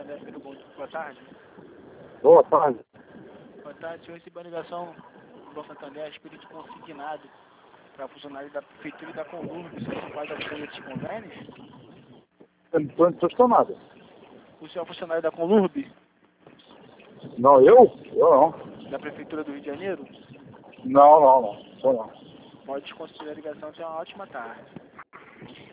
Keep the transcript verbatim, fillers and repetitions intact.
Santander, Pedro Bom. Boa tarde. Boa tarde. Boa tarde, eu recebi uma ligação do Banco Santander a respeito de consignado para funcionário da Prefeitura e da Conlurb. O senhor não faz ação desses convênios? Eu não estou impressionado. O senhor é funcionário da Conlurb? Não, eu? Eu não. Da Prefeitura do Rio de Janeiro? Não, não, não. Sou não. Pode desconsiderar a ligação, tenha uma ótima tarde.